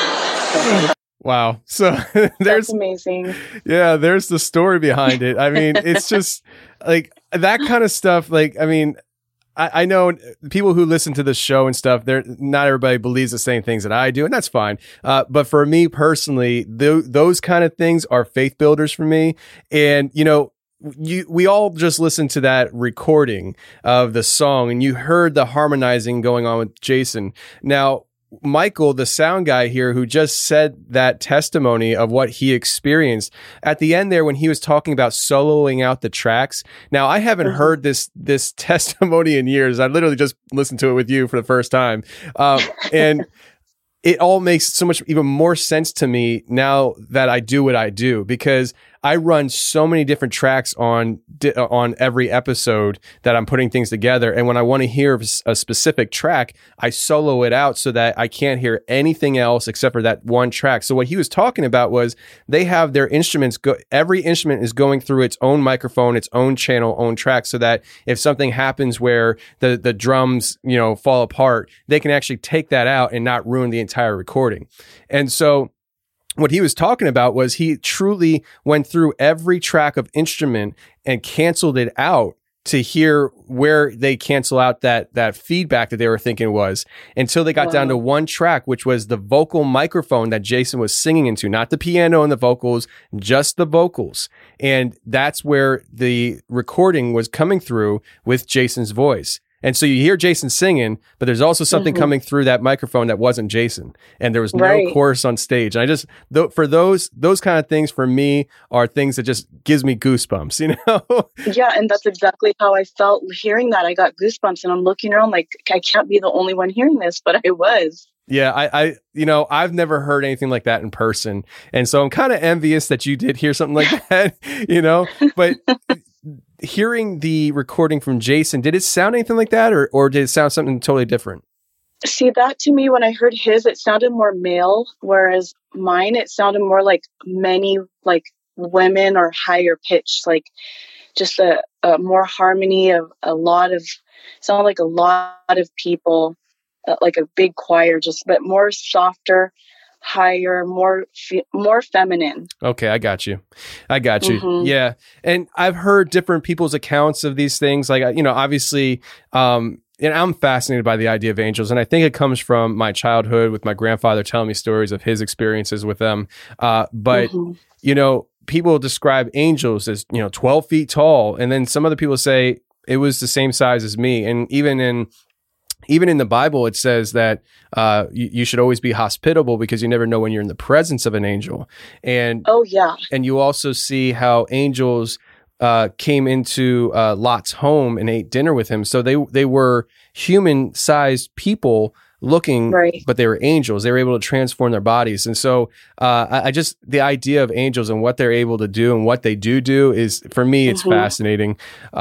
Wow. So that's amazing. Yeah, there's the story behind it. I mean, it's just like that kind of stuff. Like, I mean, I know people who listen to this show and stuff, not everybody believes the same things that I do, and that's fine. But for me personally, those kind of things are faith builders for me. And, you know, we all just listened to that recording of the song, and you heard the harmonizing going on with Jason. Now, Michael, the sound guy here, who just said that testimony of what he experienced at the end there when he was talking about soloing out the tracks. Now, I haven't heard this testimony in years. I literally just listened to it with you for the first time. And it all makes so much even more sense to me now that I do what I do, because I run so many different tracks on every episode that I'm putting things together. And when I want to hear a specific track, I solo it out so that I can't hear anything else except for that one track. So what he was talking about was they have their instruments, every instrument is going through its own microphone, its own channel, own track, so that if something happens where the drums, you know, fall apart, they can actually take that out and not ruin the entire recording. And so what he was talking about was he truly went through every track of instrument and canceled it out to hear where they cancel out that feedback that they were thinking was, until they got down to one track, which was the vocal microphone that Jason was singing into, not the piano and the vocals, just the vocals. And that's where the recording was coming through with Jason's voice. And so you hear Jason singing, but there's also something coming through that microphone that wasn't Jason. And there was no chorus on stage. And I just, for those kind of things for me are things that just gives me goosebumps, you know? Yeah. And that's exactly how I felt hearing that. I got goosebumps, and I'm looking around like, I can't be the only one hearing this, but I was. Yeah, I you know, I've never heard anything like that in person. And so I'm kind of envious that you did hear something like that, you know? But hearing the recording from Jason, did it sound anything like that, or did it sound something totally different? See, that to me, when I heard his, it sounded more male, whereas mine, it sounded more like many like women or higher pitch, like just a more harmony of sounded like a lot of people, like a big choir, but more softer, higher, more feminine. Okay, I got you. Mm-hmm. Yeah. And I've heard different people's accounts of these things. Like, you know, obviously, and I'm fascinated by the idea of angels. And I think it comes from my childhood with my grandfather telling me stories of his experiences with them. But, you know, people describe angels as, you know, 12 feet tall. And then some other people say it was the same size as me. And even in the Bible, it says that you should always be hospitable because you never know when you're in the presence of an angel. And and you also see how angels came into Lot's home and ate dinner with him. So they were human-sized people looking, but they were angels. They were able to transform their bodies. And so I just, the idea of angels and what they're able to do and what they do is, for me, it's fascinating.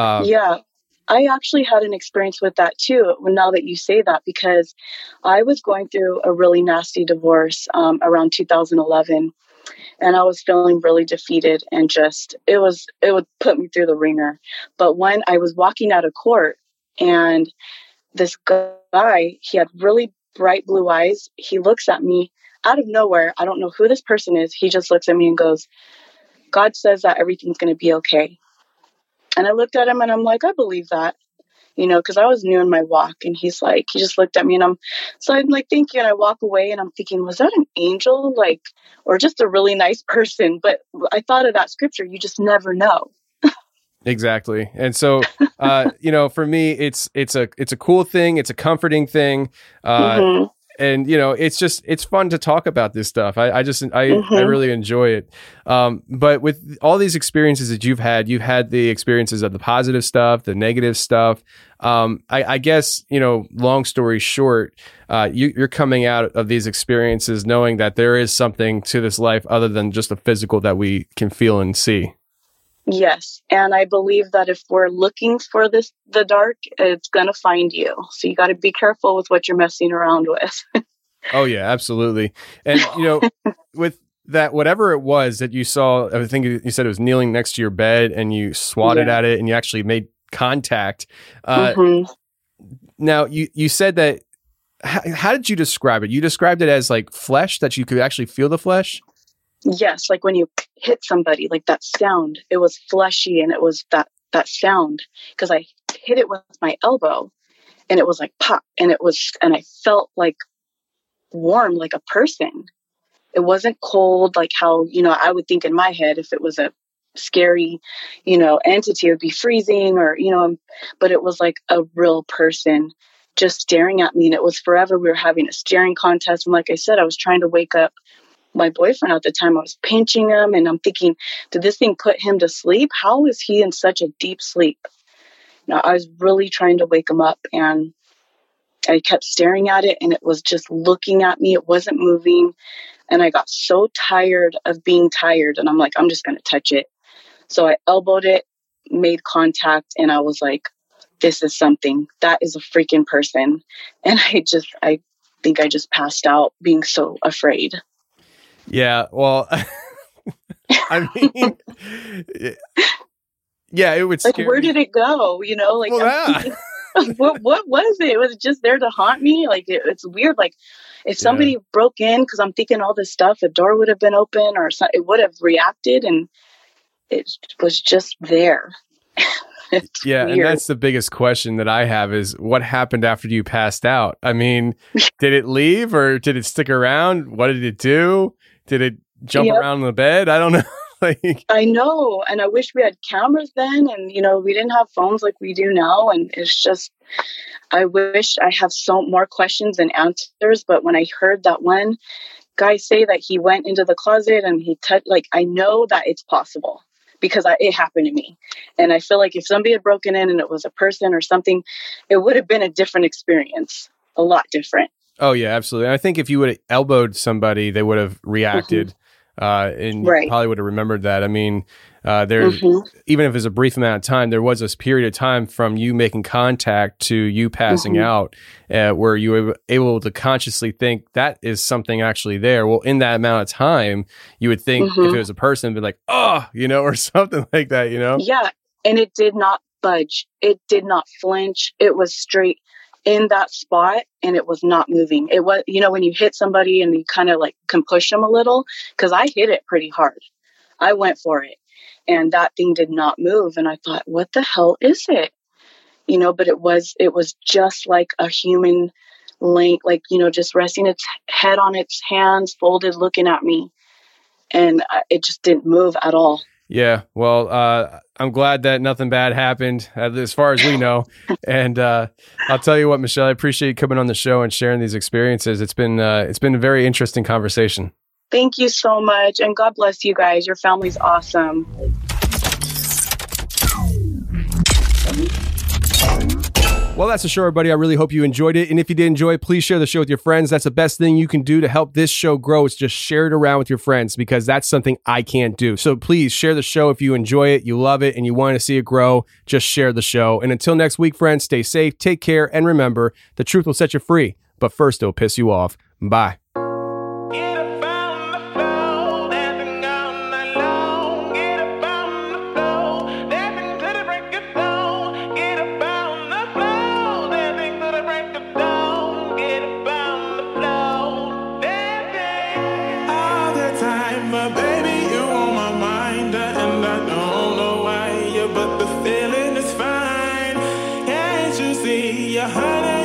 I actually had an experience with that too, now that you say that, because I was going through a really nasty divorce around 2011, and I was feeling really defeated, and just, it would put me through the ringer. But when I was walking out of court, and this guy, he had really bright blue eyes, he looks at me out of nowhere. I don't know who this person is. He just looks at me and goes, "God says that everything's going to be okay." And I looked at him and I'm like, I believe that, you know, because I was new in my walk. And he just looked at me, and I'm like, thank you. And I walk away and I'm thinking, was that an angel, like, or just a really nice person? But I thought of that scripture. You just never know. Exactly. And so, you know, for me, it's a cool thing. It's a comforting thing. And it's fun to talk about this stuff. I really enjoy it. But with all these experiences that you've had the experiences of the positive stuff, the negative stuff. I guess, long story short, you're coming out of these experiences knowing that there is something to this life other than just the physical that we can feel and see. Yes. And I believe that if we're looking for the dark, it's going to find you. So you got to be careful with what you're messing around with. Oh, yeah, absolutely. And, with that, whatever it was that you saw, I think you said it was kneeling next to your bed and you swatted at it and you actually made contact. Now, you said that, how did you describe it? You described it as like flesh, that you could actually feel the flesh? Yes, like when you hit somebody, like that sound, it was fleshy, and it was that sound, because I hit it with my elbow and it was like pop, and I felt like warm, like a person. It wasn't cold, like how, I would think in my head, if it was a scary, entity, it would be freezing or, but it was like a real person just staring at me, and it was forever. We were having a staring contest. And like I said, I was trying to wake up my boyfriend at the time. I was pinching him, and I'm thinking, did this thing put him to sleep? How is he in such a deep sleep? I was really trying to wake him up, and I kept staring at it, and it was just looking at me. It wasn't moving. And I got so tired of being tired, and I'm like, I'm just going to touch it. So I elbowed it, made contact, and I was like, this is something. That is a freaking person. And I think I just passed out being so afraid. Yeah, well, I mean, yeah, it would scare me. Where did it go? What was it? Was it just there to haunt me? Like, it's weird. Like, if somebody broke in, because I'm thinking all this stuff, a door would have been open or something, it would have reacted, and it was just there. Yeah, weird. And that's the biggest question that I have is, what happened after you passed out? I mean, did it leave or did it stick around? What did it do? Did it jump around in the bed? I don't know. I know. And I wish we had cameras then. And, we didn't have phones like we do now. And it's just, I wish I have so more questions than answers. But when I heard that one guy say that he went into the closet and he touched, I know that it's possible because it happened to me. And I feel like if somebody had broken in and it was a person or something, it would have been a different experience, a lot different. Oh, yeah, absolutely. I think if you would have elbowed somebody, they would have reacted. And you probably would have remembered that. I mean, even if it was a brief amount of time, there was this period of time from you making contact to you passing out where you were able to consciously think that is something actually there. Well, in that amount of time, you would think if it was a person, be like, oh, or something like that, Yeah. And it did not budge. It did not flinch. It was straight in that spot, and it was not moving. It was, when you hit somebody and you kind of can push them a little, because I hit it pretty hard. I went for it, and that thing did not move. And I thought, what the hell is it? But it was just like a human laying, just resting its head on its hands, folded, looking at me. And it just didn't move at all. Yeah, well, I'm glad that nothing bad happened as far as we know. And I'll tell you what, Michelle, I appreciate you coming on the show and sharing these experiences. It's been a very interesting conversation. Thank you so much. And God bless you guys. Your family's awesome. Well, that's the show, everybody. I really hope you enjoyed it. And if you did enjoy it, please share the show with your friends. That's the best thing you can do to help this show grow, is just share it around with your friends, because that's something I can't do. So please share the show if you enjoy it, you love it, and you want to see it grow. Just share the show. And until next week, friends, stay safe, take care, and remember, the truth will set you free, but first it'll piss you off. Bye. But the feeling is fine. Can't you see you're hurting?